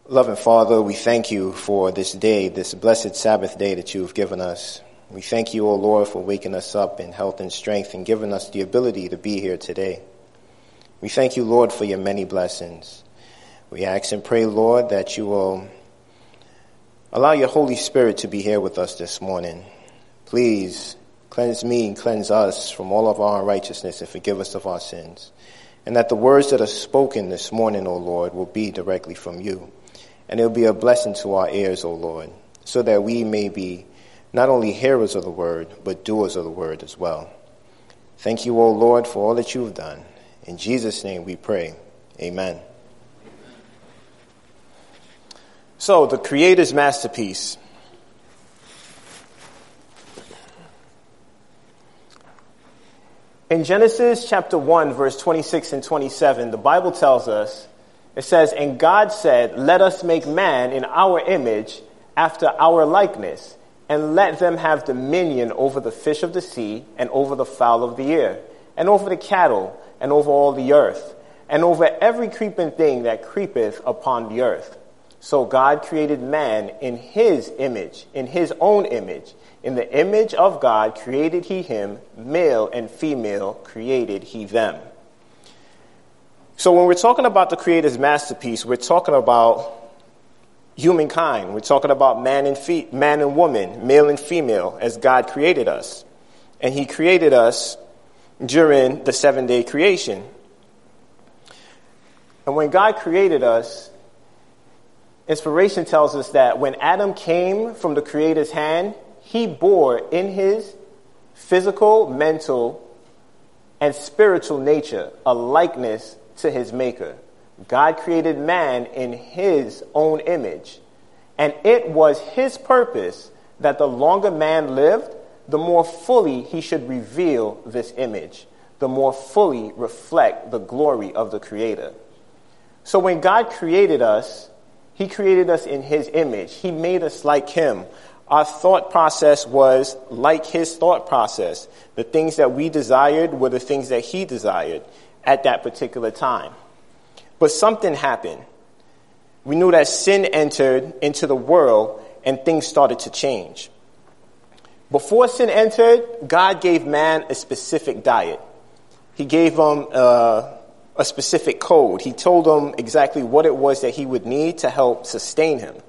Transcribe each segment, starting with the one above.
Loving Father, we thank you for this day, this blessed Sabbath day that you have given us. We thank you, O Lord, for waking us up in health and strength and giving us the ability to be here today. We thank you, Lord, for your many blessings. We ask and pray, Lord, that you will allow your Holy Spirit to be here with us this morning. Please cleanse me and cleanse us from all of our unrighteousness and forgive us of our sins. And that the words that are spoken this morning, O Lord, will be directly from you. And it will be a blessing to our ears, O Lord, so that we may be not only hearers of the word, but doers of the word as well. Thank you, O Lord, for all that you have done. In Jesus' name we pray. Amen. So, the Creator's masterpiece. In Genesis chapter 1, verse 26 and 27, the Bible tells us, it says, "And God said, let us make man in our image, after our likeness, and let them have dominion over the fish of the sea, and over the fowl of the air, and over the cattle, and over all the earth, and over every creeping thing that creepeth upon the earth." So God created man in his image, in his own image. In the image of God created he him, male and female created he them. So when we're talking about the Creator's masterpiece, we're talking about humankind. We're talking about man and woman, male and female, as God created us. And he created us during the 7-day creation. And when God created us, inspiration tells us that when Adam came from the Creator's hand, he bore in his physical, mental, and spiritual nature a likeness to his maker. God created man in his own image. And it was his purpose that the longer man lived, the more fully he should reveal this image, the more fully reflect the glory of the Creator. So when God created us, he created us in his image. He made us like him. Our thought process was like his thought process. The things that we desired were the things that he desired at that particular time. But something happened. We knew that sin entered into the world and things started to change. Before sin entered, God gave man a specific diet. He gave him a specific code. He told him exactly what it was that he would need to help sustain him.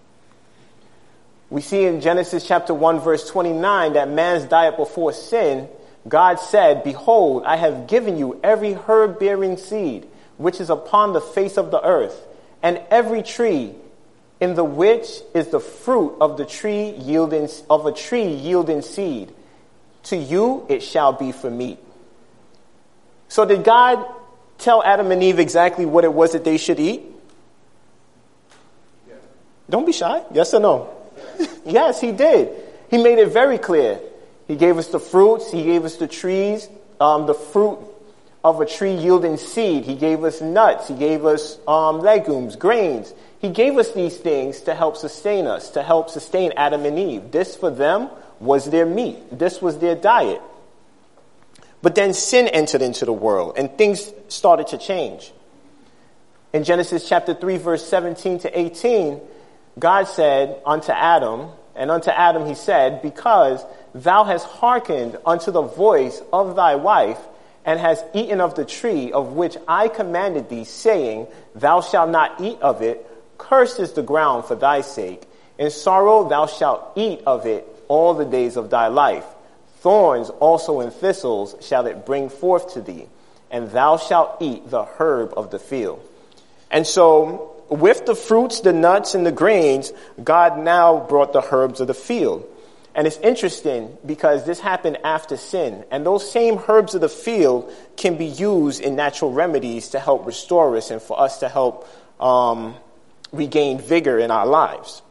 We see in Genesis chapter 1, verse 29, that man's diet before sin, God said, "Behold, I have given you every herb-bearing seed, which is upon the face of the earth, and every tree in the which is the fruit of the tree yielding seed. To you it shall be for meat." So did God tell Adam and Eve exactly what it was that they should eat? Yeah. Don't be shy. Yes or no? Yes, he did. He made it very clear. He gave us the fruits. He gave us the trees, the fruit of a tree yielding seed. He gave us nuts. He gave us legumes, grains. He gave us these things to help sustain us, to help sustain Adam and Eve. This for them was their meat. This was their diet. But then sin entered into the world and things started to change. In Genesis chapter 3, verse 17 to 18, God said unto Adam, and unto Adam he said, "Because thou hast hearkened unto the voice of thy wife, and hast eaten of the tree of which I commanded thee, saying, Thou shalt not eat of it, cursed is the ground for thy sake. In sorrow thou shalt eat of it all the days of thy life. Thorns also and thistles shall it bring forth to thee, and thou shalt eat the herb of the field." And so, with the fruits, the nuts, and the grains, God now brought the herbs of the field. And it's interesting because this happened after sin. And those same herbs of the field can be used in natural remedies to help restore us and for us to help regain vigor in our lives.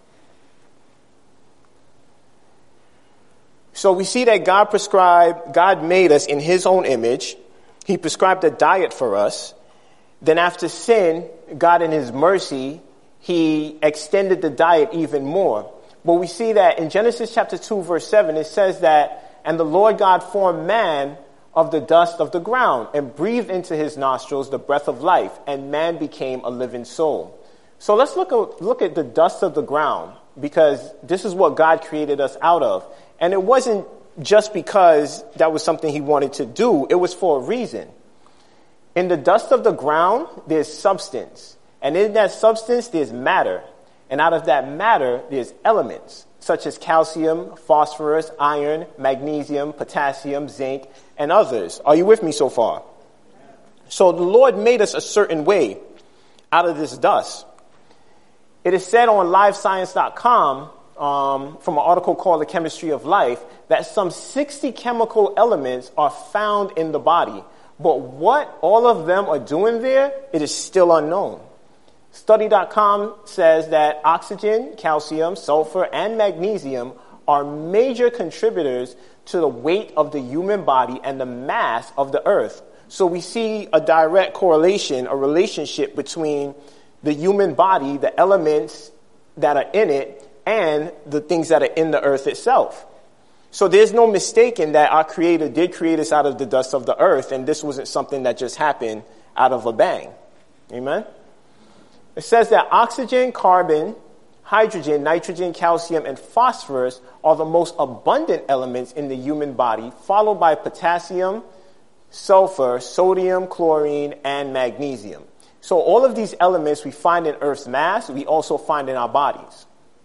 So we see that God made us in his own image. He prescribed a diet for us. Then after sin, God in his mercy, he extended the diet even more. But we see that in Genesis chapter 2, verse 7, it says that, "And the Lord God formed man of the dust of the ground and breathed into his nostrils the breath of life, and man became a living soul." So let's look at the dust of the ground, because this is what God created us out of. And it wasn't just because that was something he wanted to do. It was for a reason. In the dust of the ground, there's substance. And in that substance, there's matter. And out of that matter, there's elements, such as calcium, phosphorus, iron, magnesium, potassium, zinc, and others. Are you with me so far? So the Lord made us a certain way out of this dust. It is said on livescience.com, from an article called The Chemistry of Life, that some 60 chemical elements are found in the body. But what all of them are doing there, it is still unknown. Study.com says that oxygen, calcium, sulfur, and magnesium are major contributors to the weight of the human body and the mass of the earth. So we see a direct correlation, a relationship between the human body, the elements that are in it, and the things that are in the earth itself. So there's no mistaking that our Creator did create us out of the dust of the earth, and this wasn't something that just happened out of a bang. Amen? It says that oxygen, carbon, hydrogen, nitrogen, calcium, and phosphorus are the most abundant elements in the human body, followed by potassium, sulfur, sodium, chlorine, and magnesium. So all of these elements we find in Earth's mass, we also find in our bodies.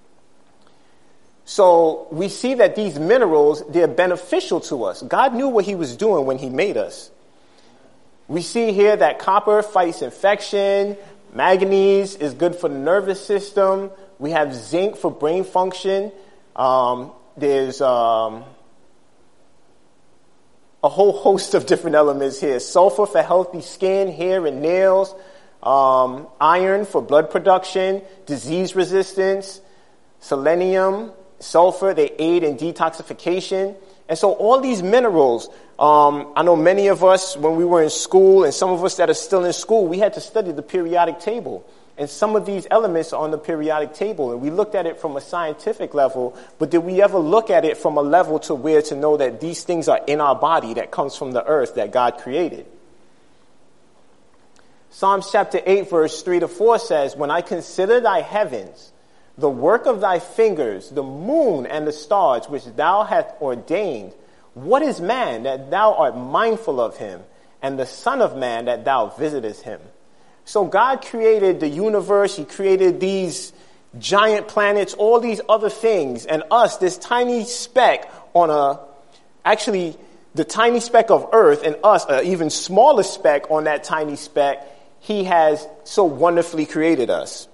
So we see that these minerals, they're beneficial to us. God knew what he was doing when he made us. We see here that copper fights infection, manganese is good for the nervous system, we have zinc for brain function, there's a whole host of different elements here. Sulfur for healthy skin, hair, and nails, iron for blood production, disease resistance, selenium, sulfur, they aid in detoxification. And so all these minerals, I know many of us when we were in school, and some of us that are still in school, we had to study the periodic table. And some of these elements are on the periodic table. And we looked at it from a scientific level, but did we ever look at it from a level to where to know that these things are in our body that comes from the earth that God created? Psalms chapter 8, verse 3-4 says, "When I consider thy heavens, the work of thy fingers, the moon and the stars which thou hast ordained, what is man that thou art mindful of him, and the son of man that thou visitest him?" So God created the universe. He created these giant planets, all these other things, and us, this tiny speck on actually the tiny speck of earth, and us, an even smaller speck on that tiny speck. He has so wonderfully created us.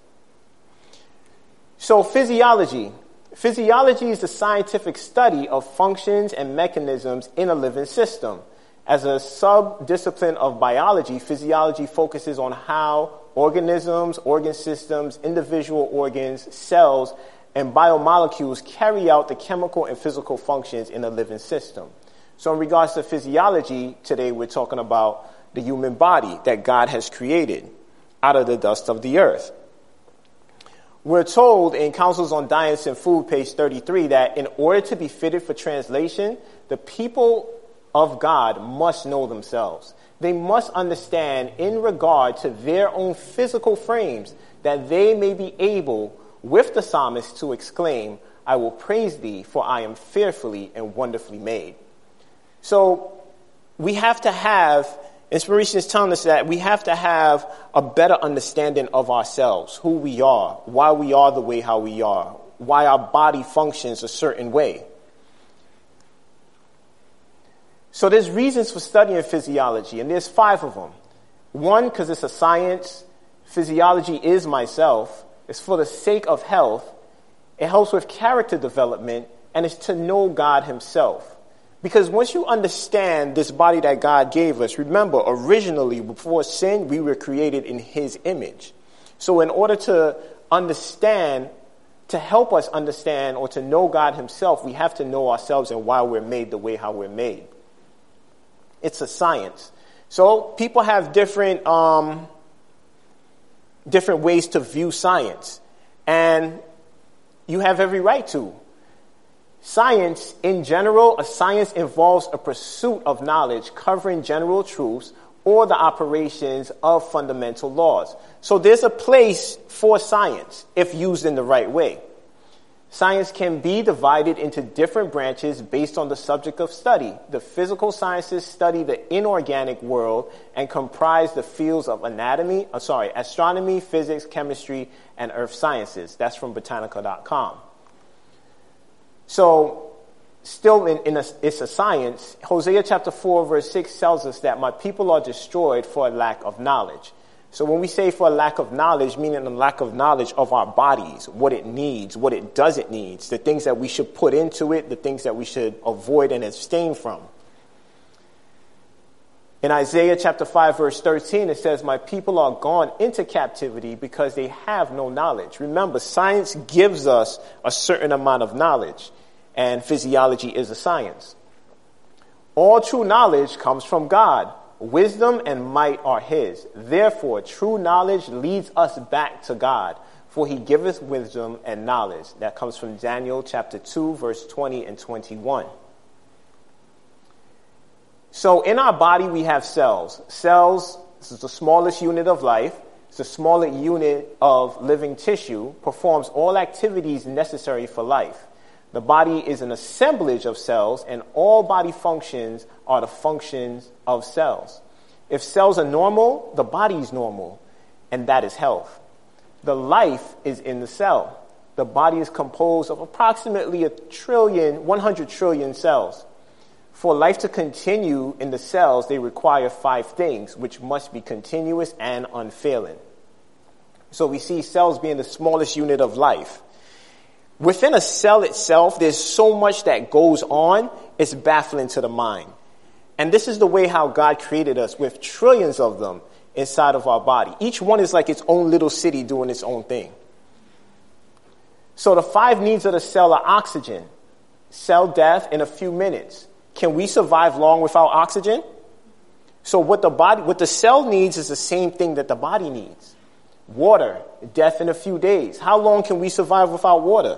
So physiology. Physiology is the scientific study of functions and mechanisms in a living system. As a sub-discipline of biology, physiology focuses on how organisms, organ systems, individual organs, cells, and biomolecules carry out the chemical and physical functions in a living system. So in regards to physiology, today we're talking about the human body that God has created out of the dust of the earth. We're told in Counsels on Diets and Food, page 33, that in order to be fitted for translation, the people of God must know themselves. They must understand in regard to their own physical frames that they may be able, with the psalmist, to exclaim, "I will praise thee, for I am fearfully and wonderfully made." So we have to have, inspiration is telling us that we have to have a better understanding of ourselves, who we are, why we are the way how we are, why our body functions a certain way. So there's reasons for studying physiology, and there's 5 of them. 1, because it's a science. Physiology is myself. It's for the sake of health. It helps with character development, and it's to know God himself. Because once you understand this body that God gave us, remember, originally, before sin, we were created in his image. So in order to understand, to help us understand or to know God himself, we have to know ourselves and why we're made the way how we're made. It's a science. So people have different ways to view science. And you have every right to. Science, in general, a science involves a pursuit of knowledge covering general truths, or the operations of fundamental laws. So there's a place for science if used in the right way. Science can be divided into different branches based on the subject of study. The physical sciences study the inorganic world and comprise the fields of astronomy, physics, chemistry, and earth sciences. That's from Botanica.com. So, still it's a science. Hosea chapter 4 verse 6 tells us that my people are destroyed for a lack of knowledge. So when we say for a lack of knowledge, meaning a lack of knowledge of our bodies, what it needs, what it doesn't need, the things that we should put into it, the things that we should avoid and abstain from. In Isaiah chapter 5 verse 13, it says, my people are gone into captivity because they have no knowledge. Remember, science gives us a certain amount of knowledge, and physiology is a science. All true knowledge comes from God. Wisdom and might are his. Therefore, true knowledge leads us back to God, for he giveth wisdom and knowledge. That comes from Daniel chapter 2, verse 20 and 21. So in our body, we have cells. Cells, this is the smallest unit of life. It's the smallest unit of living tissue, performs all activities necessary for life. The body is an assemblage of cells, and all body functions are the functions of cells. If cells are normal, the body is normal, and that is health. The life is in the cell. The body is composed of approximately 100 trillion cells. For life to continue in the cells, they require 5 things, which must be continuous and unfailing. So we see cells being the smallest unit of life. Within a cell itself, there's so much that goes on, it's baffling to the mind. And this is the way how God created us, with trillions of them inside of our body. Each one is like its own little city doing its own thing. So the 5 needs of the cell are oxygen, cell death in a few minutes. Can we survive long without oxygen? So what the cell needs is the same thing that the body needs. Water, death in a few days. How long can we survive without water?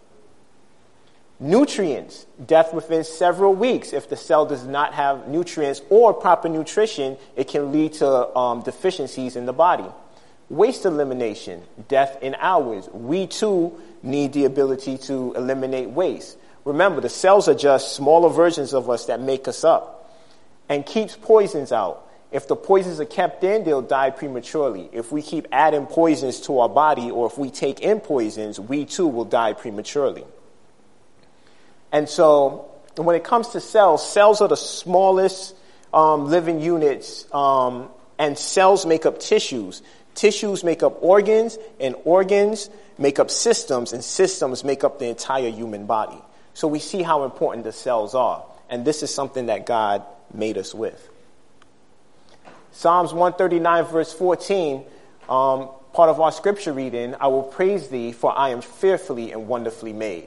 Nutrients, death within several weeks. If the cell does not have nutrients or proper nutrition, it can lead to deficiencies in the body. Waste elimination, death in hours. We too need the ability to eliminate waste. Remember, the cells are just smaller versions of us that make us up. And keeps poisons out. If the poisons are kept in, they'll die prematurely. If we keep adding poisons to our body, or if we take in poisons, we too will die prematurely. And so when it comes to cells, cells are the smallest living units, and cells make up tissues. Tissues make up organs, and organs make up systems, and systems make up the entire human body. So we see how important the cells are. And this is something that God made us with. Psalms 139 verse 14, part of our scripture reading, I will praise thee, for I am fearfully and wonderfully made.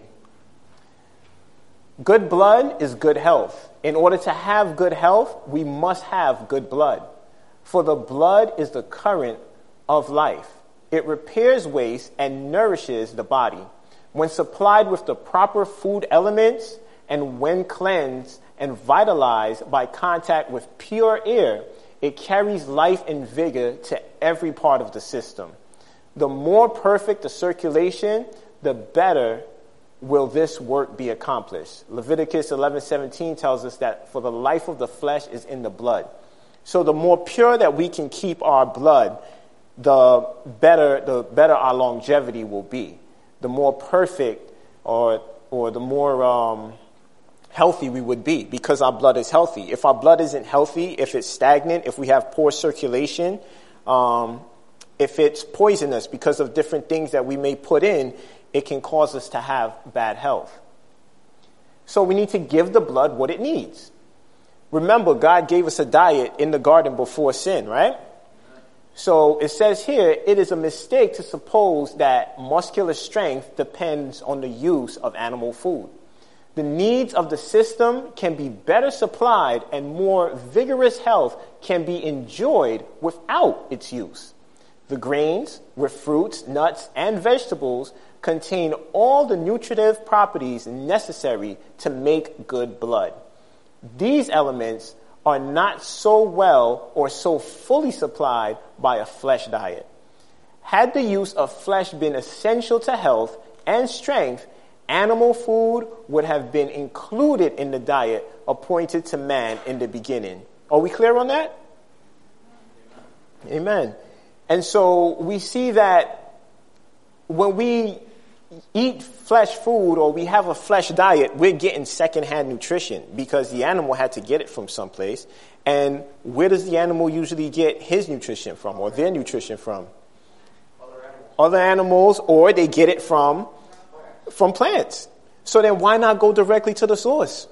Good blood is good health. In order to have good health, we must have good blood. For the blood is the current of life. It repairs waste and nourishes the body. When supplied with the proper food elements, and when cleansed and vitalized by contact with pure air, it carries life and vigor to every part of the system. The more perfect the circulation, the better will this work be accomplished. Leviticus 11:17 tells us that for the life of the flesh is in the blood. So the more pure that we can keep our blood, the better our longevity will be. The more perfect or the more healthy we would be, because our blood is healthy. If our blood isn't healthy, if it's stagnant, if we have poor circulation, if it's poisonous because of different things that we may put in, it can cause us to have bad health. So we need to give the blood what it needs. Remember, God gave us a diet in the garden before sin, right? So it says here, it is a mistake to suppose that muscular strength depends on the use of animal food. The needs of the system can be better supplied, and more vigorous health can be enjoyed without its use. The grains, with fruits, nuts, and vegetables, contain all the nutritive properties necessary to make good blood. These elements are not so well or so fully supplied by a flesh diet. Had the use of flesh been essential to health and strength, animal food would have been included in the diet appointed to man in the beginning. Are we clear on that? Amen. And so we see that when we eat flesh food or we have a flesh diet, we're getting secondhand nutrition because the animal had to get it from someplace. And where does the animal usually get his nutrition from or their nutrition from? Other animals, or they get it from plants. So then why not go directly to the source?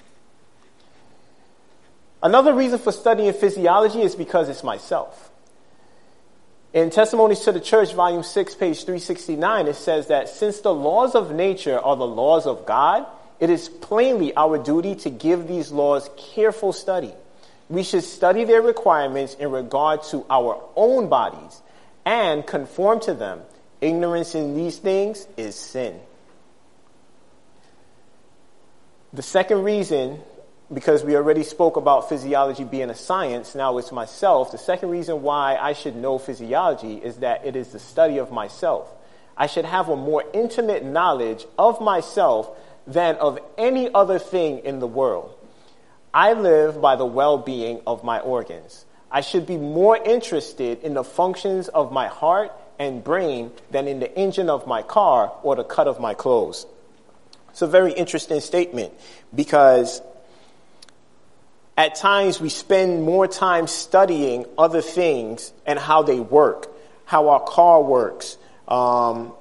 Another reason for studying physiology is because it's myself. In Testimonies to the Church, volume 6, page 369, it says that since the laws of nature are the laws of God, it is plainly our duty to give these laws careful study. We should study their requirements in regard to our own bodies and conform to them. Ignorance in these things is sin. The second reason, because we already spoke about physiology being a science, now it's myself. The second reason why I should know physiology is that it is the study of myself. I should have a more intimate knowledge of myself than of any other thing in the world. I live by the well-being of my organs. I should be more interested in the functions of my heart and brain than in the engine of my car or the cut of my clothes. It's a very interesting statement because at times we spend more time studying other things and how they work, how our car works, or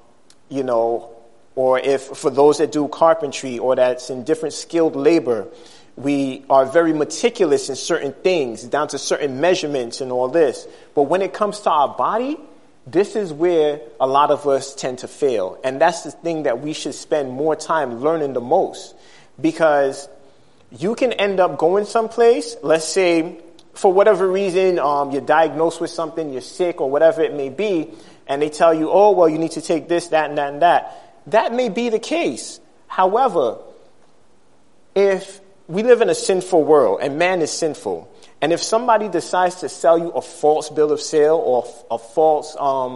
if for those that do carpentry or that's in different skilled labor, we are very meticulous in certain things, down to certain measurements and all this. But when it comes to our body, this is where a lot of us tend to fail. And that's the thing that we should spend more time learning the most. Because you can end up going someplace, let's say, for whatever reason, you're diagnosed with something, you're sick or whatever it may be, and they tell you, oh, well, you need to take this, that, and that, and that. That may be the case. However, if we live in a sinful world and man is sinful, and if somebody decides to sell you a false bill of sale or a false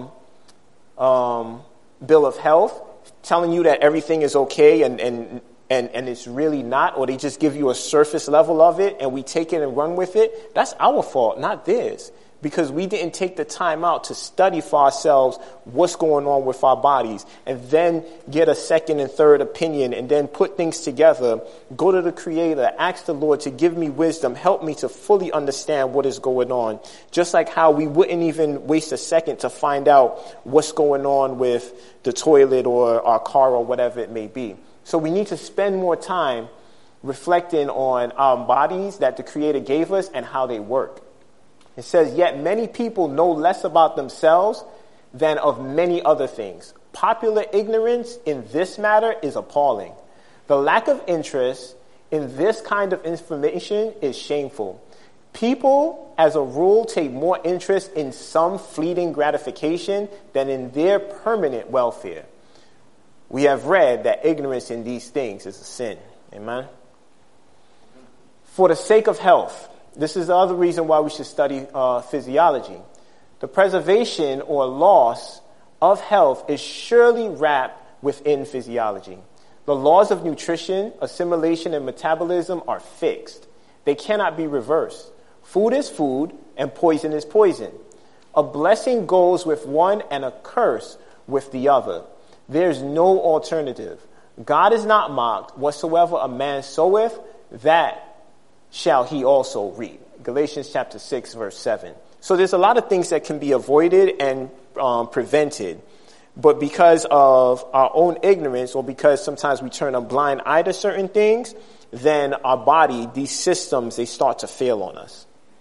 bill of health, telling you that everything is okay and it's really not, or they just give you a surface level of it and we take it and run with it, that's our fault, not theirs. Because we didn't take the time out to study for ourselves what's going on with our bodies and then get a second and third opinion and then put things together, go to the Creator, ask the Lord to give me wisdom, help me to fully understand what is going on. Just like how we wouldn't even waste a second to find out what's going on with the toilet or our car or whatever it may be. So we need to spend more time reflecting on our bodies that the Creator gave us and how they work. It says, yet many people know less about themselves than of many other things. Popular ignorance in this matter is appalling. The lack of interest in this kind of information is shameful. People, as a rule, take more interest in some fleeting gratification than in their permanent welfare. We have read that ignorance in these things is a sin. Amen. For the sake of health, this is the other reason why we should study physiology. The preservation or loss of health is surely wrapped within physiology. The laws of nutrition, assimilation, and metabolism are fixed. They cannot be reversed. Food is food, and poison is poison. A blessing goes with one and a curse with the other. There's no alternative. God is not mocked. Whatsoever a man soweth, that shall he also reap. Galatians chapter 6, verse 7. So there's a lot of things that can be avoided and prevented. But because of our own ignorance, or because sometimes we turn a blind eye to certain things, then our body, these systems, they start to fail on us.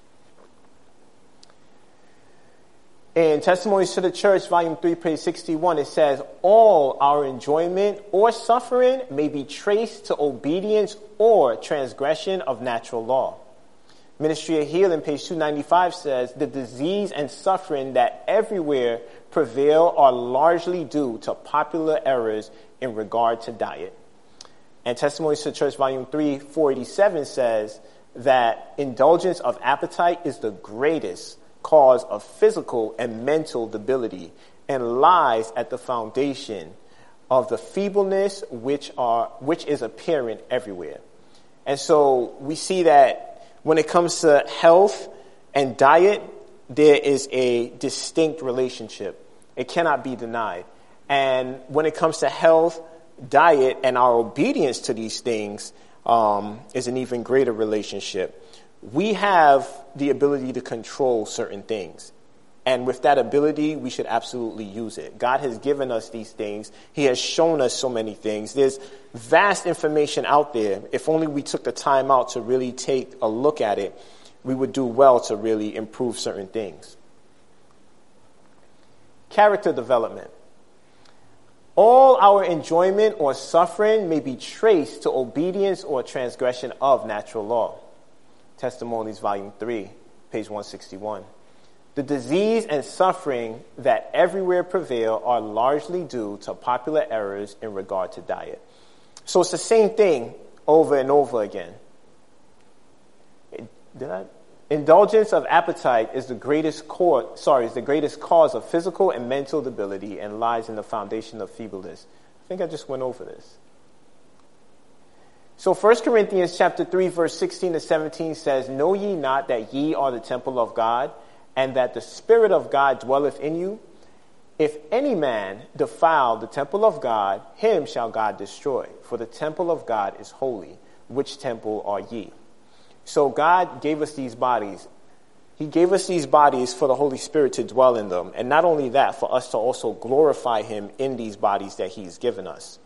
In Testimonies to the Church, volume 3, page 61, it says, all our enjoyment or suffering may be traced to obedience or transgression of natural law. Ministry of Healing, page 295, says, the disease and suffering that everywhere prevail are largely due to popular errors in regard to diet. And Testimonies to the Church, volume 3, 487 says, that indulgence of appetite is the greatest cause of physical and mental debility and lies at the foundation of the feebleness which is apparent everywhere. And so we see that when it comes to health and diet, there is a distinct relationship. It cannot be denied. And when it comes to health, diet, and our obedience to these things is an even greater relationship. We have the ability to control certain things. And with that ability, we should absolutely use it. God has given us these things. He has shown us so many things. There's vast information out there. If only we took the time out to really take a look at it, we would do well to really improve certain things. Character development. All our enjoyment or suffering may be traced to obedience or transgression of natural law. Testimonies, Volume 3, page 161. The disease and suffering that everywhere prevail are largely due to popular errors in regard to diet. So it's the same thing over and over again. Indulgence of appetite is the greatest cause of physical and mental debility and lies in the foundation of feebleness. I think I just went over this. So 1 Corinthians chapter 3, verse 16 to 17 says, "Know ye not that ye are the temple of God, and that the Spirit of God dwelleth in you? If any man defile the temple of God, him shall God destroy. For the temple of God is holy. Which temple are ye?" So God gave us these bodies. He gave us these bodies for the Holy Spirit to dwell in them. And not only that, for us to also glorify him in these bodies that he's given us.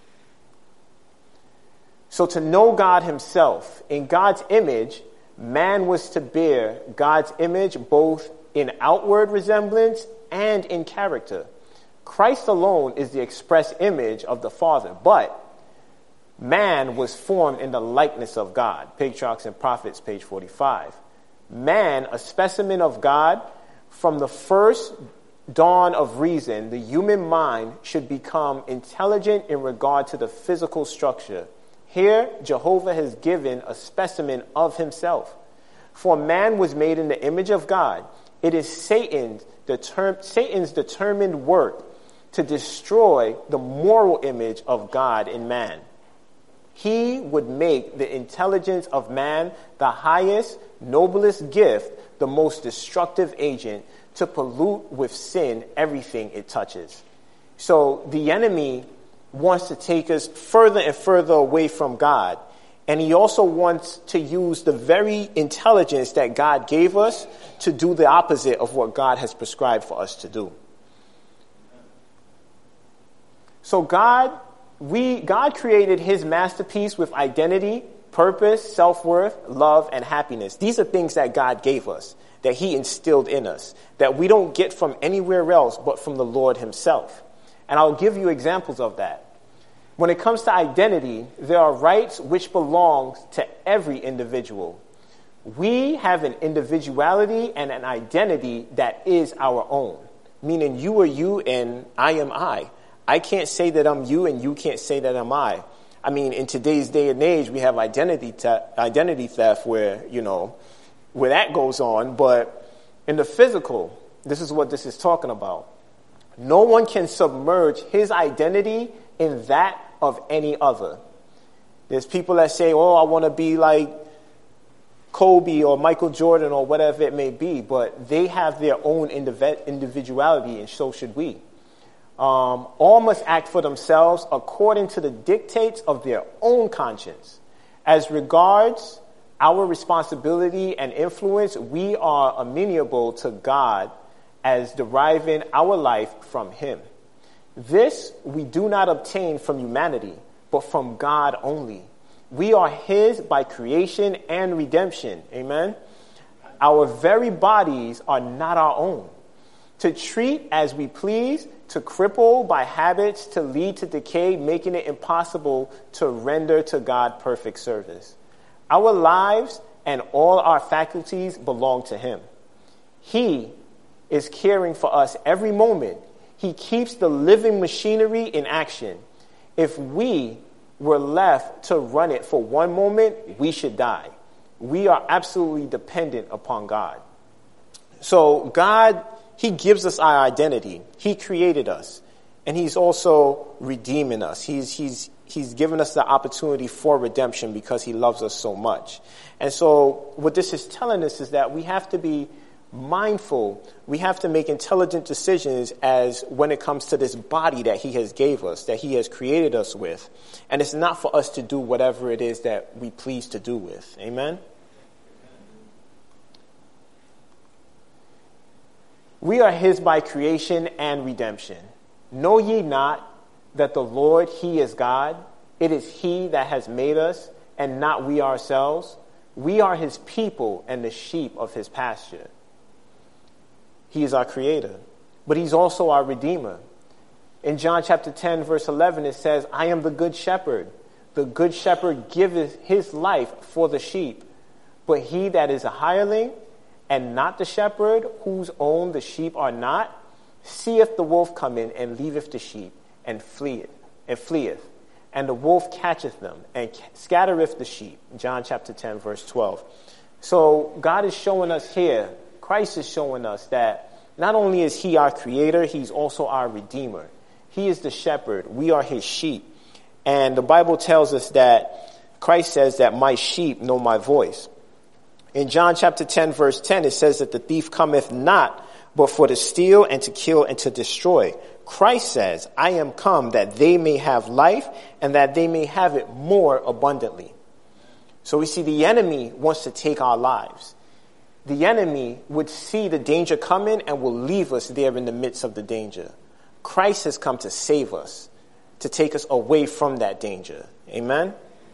So to know God himself, in God's image, man was to bear God's image both in outward resemblance and in character. Christ alone is the express image of the Father, but man was formed in the likeness of God. Patriarchs and Prophets, page 45. Man, a specimen of God, from the first dawn of reason, the human mind should become intelligent in regard to the physical structure. Here, Jehovah has given a specimen of himself. For man was made in the image of God. It is Satan's determined work to destroy the moral image of God in man. He would make the intelligence of man the highest, noblest gift, the most destructive agent to pollute with sin everything it touches. So the enemy wants to take us further and further away from God. And he also wants to use the very intelligence that God gave us to do the opposite of what God has prescribed for us to do. So God created his masterpiece with identity, purpose, self-worth, love, and happiness. These are things that God gave us, that he instilled in us, that we don't get from anywhere else but from the Lord himself. And I'll give you examples of that. When it comes to identity, there are rights which belong to every individual. We have an individuality and an identity that is our own, meaning you are you and I am I. I can't say that I'm you and you can't say that I'm I. I mean, in today's day and age, we have identity theft where that goes on. But in the physical, this is what this is talking about. No one can submerge his identity in that of any other. There's people that say, oh, I want to be like Kobe or Michael Jordan or whatever it may be, but they have their own individuality, and so should we. All must act for themselves according to the dictates of their own conscience. As regards our responsibility and influence, we are amenable to God as deriving our life from him. This we do not obtain from humanity, but from God only. We are his by creation and redemption. Amen. Our very bodies are not our own. To treat as we please, to cripple by habits, to lead to decay, making it impossible to render to God perfect service. Our lives and all our faculties belong to him. He is caring for us every moment. He keeps the living machinery in action. If we were left to run it for one moment, we should die. We are absolutely dependent upon God. So God, he gives us our identity. He created us. And he's also redeeming us. He's given us the opportunity for redemption because he loves us so much. And so what this is telling us is that we have to be mindful. We have to make intelligent decisions as when it comes to this body that he has gave us, that he has created us with. And it's not for us to do whatever it is that we please to do with. Amen? We are his by creation and redemption. Know ye not that the Lord, he is God? It is he that has made us, and not we ourselves. We are his people and the sheep of his pasture. He is our creator, but he's also our redeemer. In John chapter 10, verse 11, it says, I am the good shepherd. The good shepherd giveth his life for the sheep. But he that is a hireling, and not the shepherd, whose own the sheep are not, seeth the wolf come in, and leaveth the sheep, and fleeth. And the wolf catcheth them, and scattereth the sheep. John chapter 10, verse 12. So God is showing us here, Christ is showing us that not only is he our creator, he's also our redeemer. He is the shepherd. We are his sheep. And the Bible tells us that Christ says that my sheep know my voice. In John chapter 10, verse 10, it says that the thief cometh not but for to steal and to kill and to destroy. Christ says, I am come that they may have life and that they may have it more abundantly. So we see the enemy wants to take our lives. The enemy would see the danger coming and will leave us there in the midst of the danger. Christ has come to save us, to take us away from that danger. Amen?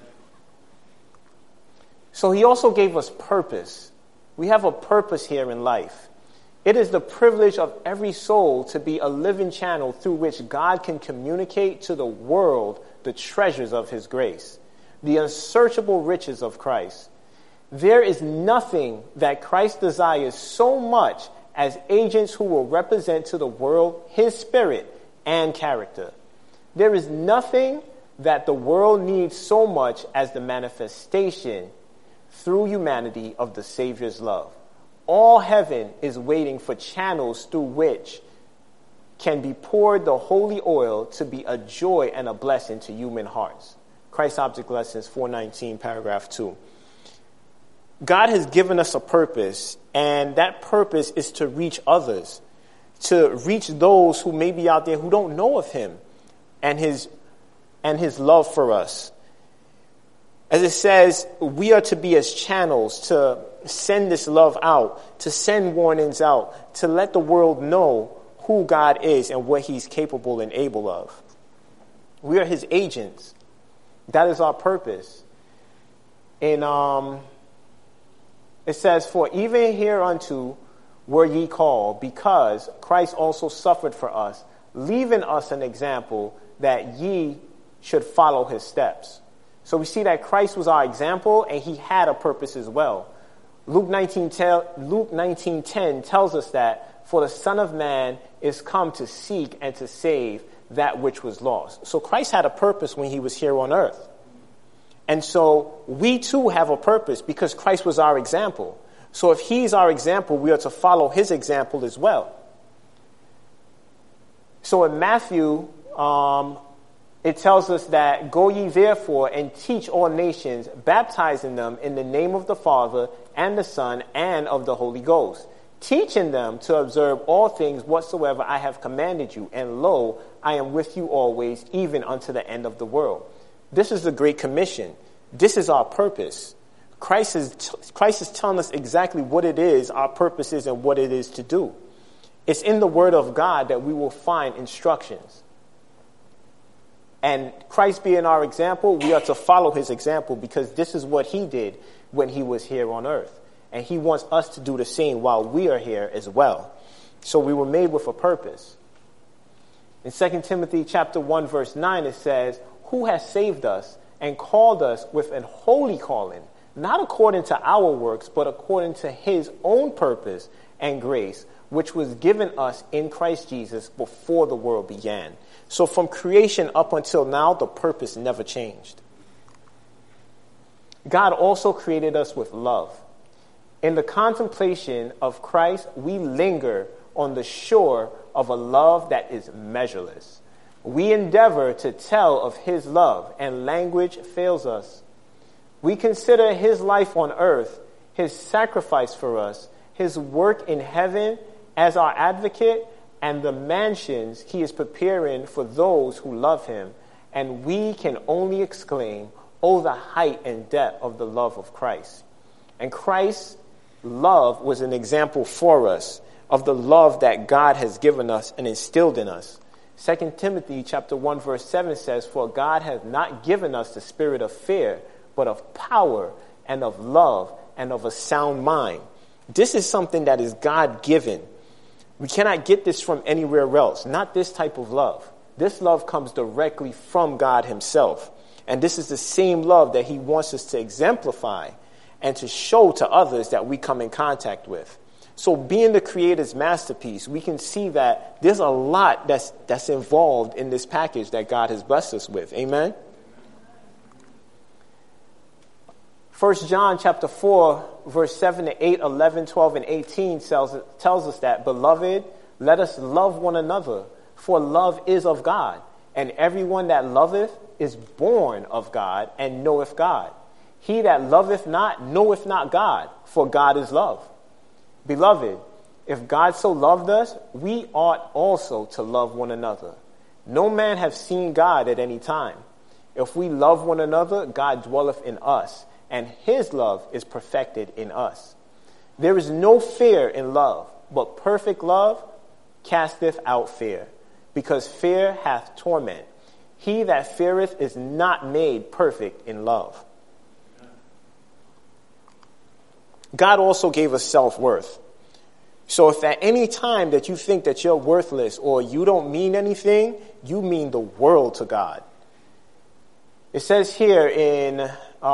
So he also gave us purpose. We have a purpose here in life. It is the privilege of every soul to be a living channel through which God can communicate to the world the treasures of his grace, the unsearchable riches of Christ. There is nothing that Christ desires so much as agents who will represent to the world his spirit and character. There is nothing that the world needs so much as the manifestation through humanity of the Savior's love. All heaven is waiting for channels through which can be poured the holy oil to be a joy and a blessing to human hearts. Christ Object Lessons 419, paragraph 2. God has given us a purpose, and that purpose is to reach others, to reach those who may be out there who don't know of him and his love for us. As it says, we are to be as channels to send this love out, to send warnings out, to let the world know who God is and what he's capable and able of. We are his agents. That is our purpose. In it says, for even hereunto were ye called, because Christ also suffered for us, leaving us an example that ye should follow his steps. So we see that Christ was our example, and he had a purpose as well. Luke 19:10 tells us that, for the Son of Man is come to seek and to save that which was lost. So Christ had a purpose when he was here on earth. And so we too have a purpose because Christ was our example. So if he's our example, we are to follow his example as well. So in Matthew, it tells us that, go ye therefore and teach all nations, baptizing them in the name of the Father and the Son and of the Holy Ghost, teaching them to observe all things whatsoever I have commanded you. And lo, I am with you always, even unto the end of the world. This is the Great Commission. This is our purpose. Christ is telling us exactly what it is, our purpose is, and what it is to do. It's in the Word of God that we will find instructions. And Christ being our example, we are to follow his example because this is what he did when he was here on earth. And he wants us to do the same while we are here as well. So we were made with a purpose. In 2 Timothy chapter 1, verse 9, it says, who has saved us and called us with an holy calling, not according to our works, but according to his own purpose and grace, which was given us in Christ Jesus before the world began. So from creation up until now, the purpose never changed. God also created us with love. In the contemplation of Christ, we linger on the shore of a love that is measureless. We endeavor to tell of his love, and language fails us. We consider his life on earth, his sacrifice for us, his work in heaven as our advocate, and the mansions he is preparing for those who love him. And we can only exclaim, "Oh, the height and depth of the love of Christ." And Christ's love was an example for us of the love that God has given us and instilled in us. 2 Timothy chapter 1 verse 7 says, "For God has not given us the spirit of fear, but of power and of love and of a sound mind." This is something that is God-given. We cannot get this from anywhere else, not this type of love. This love comes directly from God himself. And this is the same love that he wants us to exemplify and to show to others that we come in contact with. So being the Creator's masterpiece, we can see that there's a lot that's involved in this package that God has blessed us with. Amen? 1 John chapter 4, verse 7 to 8, 11, 12, and 18 tells us that, "Beloved, let us love one another, for love is of God, and everyone that loveth is born of God and knoweth God. He that loveth not knoweth not God, for God is love. Beloved, if God so loved us, we ought also to love one another. No man hath seen God at any time. If we love one another, God dwelleth in us, and his love is perfected in us. There is no fear in love, but perfect love casteth out fear, because fear hath torment. He that feareth is not made perfect in love." God also gave us self-worth. So if at any time that you think that you're worthless or you don't mean anything, you mean the world to God. It says here in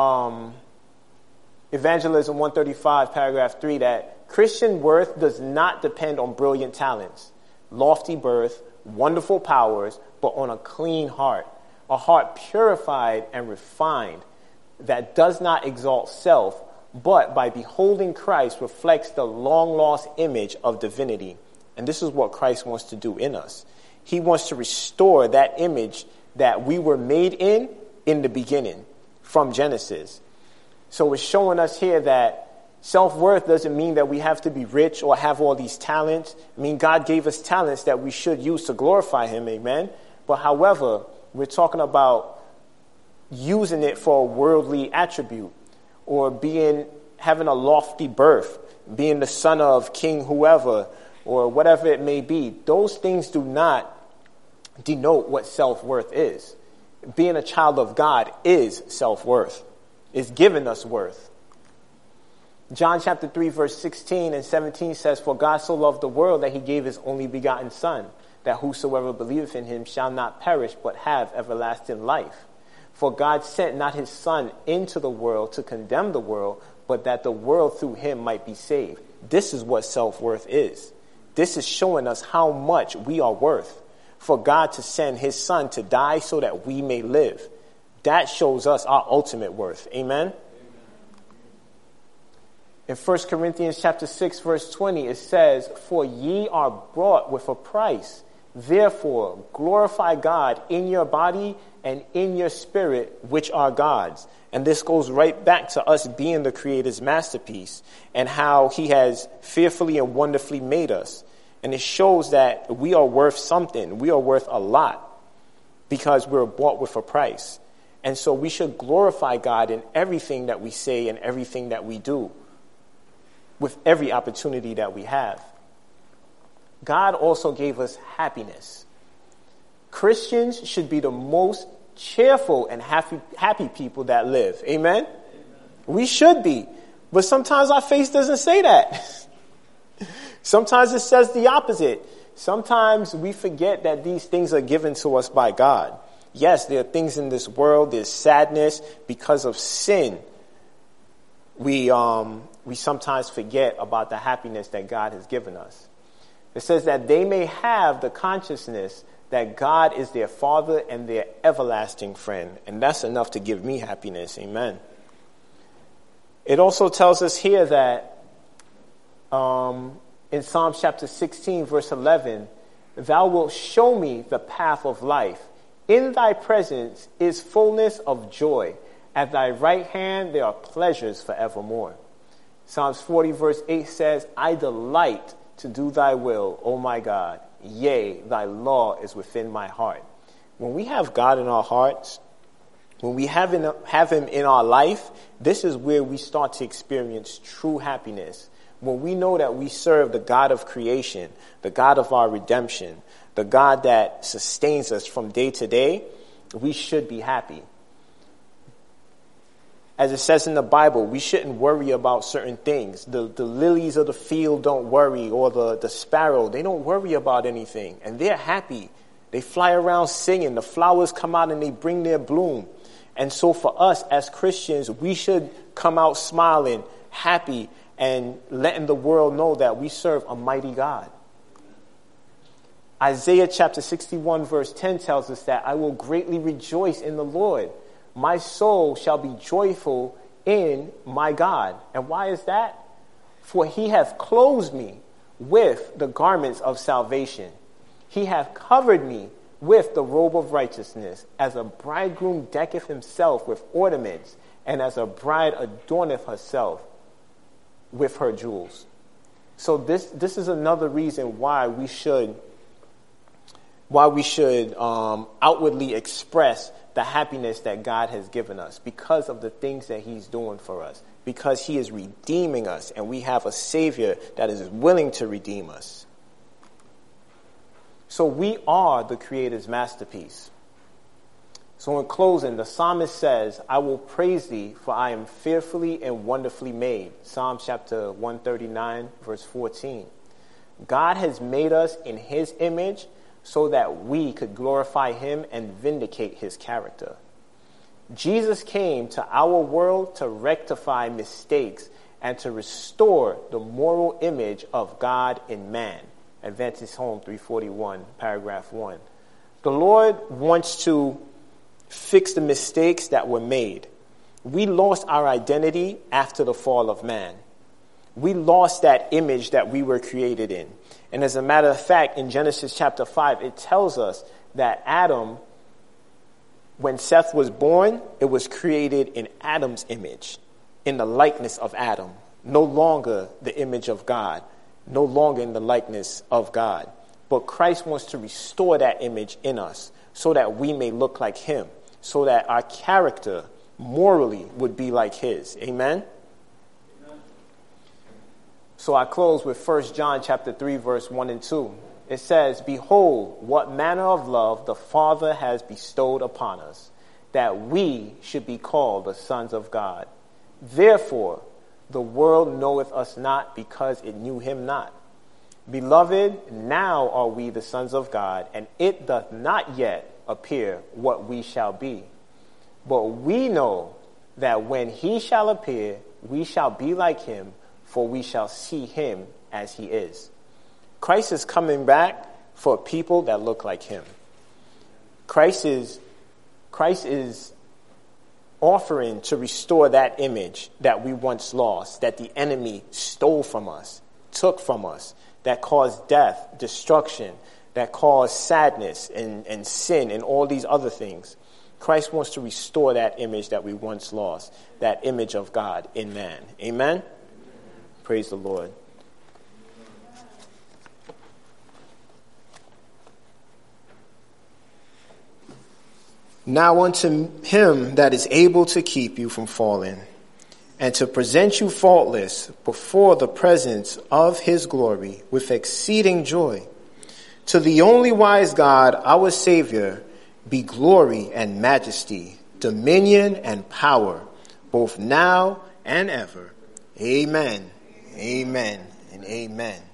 Evangelism 135, paragraph 3, that Christian worth does not depend on brilliant talents, lofty birth, wonderful powers, but on a clean heart, a heart purified and refined that does not exalt self, but by beholding Christ reflects the long-lost image of divinity. And this is what Christ wants to do in us. He wants to restore that image that we were made in the beginning, from Genesis. So it's showing us here that self-worth doesn't mean that we have to be rich or have all these talents. I mean, God gave us talents that we should use to glorify him, amen? But however, we're talking about using it for a worldly attribute, or having a lofty birth, being the son of king whoever, or whatever it may be. Those things do not denote what self-worth is. Being a child of God is self-worth. It's giving us worth. John chapter 3 verse 16 and 17 says, "For God so loved the world that he gave his only begotten Son, that whosoever believeth in him shall not perish but have everlasting life. For God sent not his Son into the world to condemn the world, but that the world through him might be saved." This is what self-worth is. This is showing us how much we are worth. For God to send his Son to die so that we may live. That shows us our ultimate worth. Amen? In 1 Corinthians chapter 6, verse 20, it says, "For ye are bought with a price. Therefore, glorify God in your body and in your spirit, which are God's." And this goes right back to us being the Creator's masterpiece and how he has fearfully and wonderfully made us. And it shows that we are worth something. We are worth a lot because we're bought with a price. And so we should glorify God in everything that we say and everything that we do, with every opportunity that we have. God also gave us happiness. Christians should be the most cheerful and happy people that live. Amen? We should be. But sometimes our face doesn't say that. Sometimes it says the opposite. Sometimes we forget that these things are given to us by God. Yes, there are things in this world. There's sadness because of sin. We sometimes forget about the happiness that God has given us. It says that they may have the consciousness that God is their Father and their everlasting friend. And that's enough to give me happiness. Amen. It also tells us here that in Psalm chapter 16, verse 11, thou wilt show me the path of life. In thy presence is fullness of joy. At thy right hand there are pleasures forevermore. Psalms 40, verse 8 says, I delight to do thy will, O my God. Yea, thy law is within my heart. When we have God in our hearts, when we have him in our life, this is where we start to experience true happiness. When we know that we serve the God of creation, the God of our redemption, the God that sustains us from day to day, we should be happy. As it says in the Bible, we shouldn't worry about certain things. The lilies of the field don't worry, or the sparrow, they don't worry about anything. And they're happy. They fly around singing. The flowers come out and they bring their bloom. And so for us as Christians, we should come out smiling, happy, and letting the world know that we serve a mighty God. Isaiah chapter 61 verse 10 tells us that I will greatly rejoice in the Lord. My soul shall be joyful in my God. And why is that? For he hath clothed me with the garments of salvation. He hath covered me with the robe of righteousness, as a bridegroom decketh himself with ornaments, and as a bride adorneth herself with her jewels. So this is another reason why we should outwardly express the happiness that God has given us, because of the things that he's doing for us, because he is redeeming us, and we have a Savior that is willing to redeem us. So we are the Creator's masterpiece. So in closing, the psalmist says, I will praise thee, for I am fearfully and wonderfully made. Psalm chapter 139, verse 14. God has made us in his image so that we could glorify him and vindicate his character. Jesus came to our world to rectify mistakes and to restore the moral image of God in man. Adventist Home 341, paragraph 1. The Lord wants to fix the mistakes that were made. We lost our identity after the fall of man. We lost that image that we were created in. And as a matter of fact, in Genesis chapter 5, it tells us that Adam, when Seth was born, it was created in Adam's image, in the likeness of Adam, no longer the image of God, no longer in the likeness of God. But Christ wants to restore that image in us so that we may look like him, so that our character morally would be like his. Amen? So I close with 1 John chapter 3, verse 1 and 2. It says, Behold, what manner of love the Father has bestowed upon us, that we should be called the sons of God. Therefore, the world knoweth us not, because it knew him not. Beloved, now are we the sons of God, and it doth not yet appear what we shall be. But we know that when he shall appear, we shall be like him, for we shall see him as he is. Christ is coming back for people that look like him. Christ is offering to restore that image that we once lost, that the enemy stole from us, took from us, that caused death, destruction, that caused sadness and sin and all these other things. Christ wants to restore that image that we once lost, that image of God in man. Amen? Praise the Lord. Now unto him that is able to keep you from falling, and to present you faultless before the presence of his glory with exceeding joy. To the only wise God, our Savior, be glory and majesty, dominion and power, both now and ever. Amen, amen, and amen.